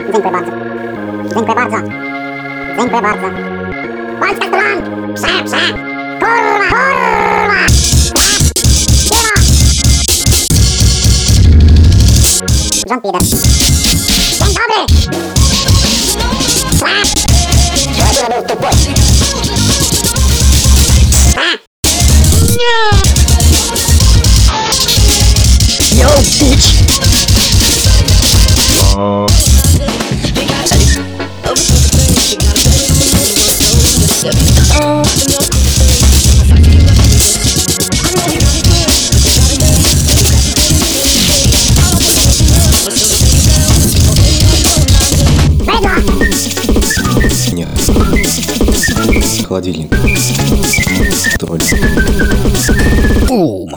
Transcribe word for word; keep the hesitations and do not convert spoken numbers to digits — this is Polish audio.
Dziękuję bardzo. Dziękuję bardzo. Dziękuję bardzo. Polska stron! Prze, prze! Kurwa, kurwa! Piwo! Rząd lider. Dzień dobry! Prze! Prze! Yo, bitch! Не. Холодильник. Тролль. Бум!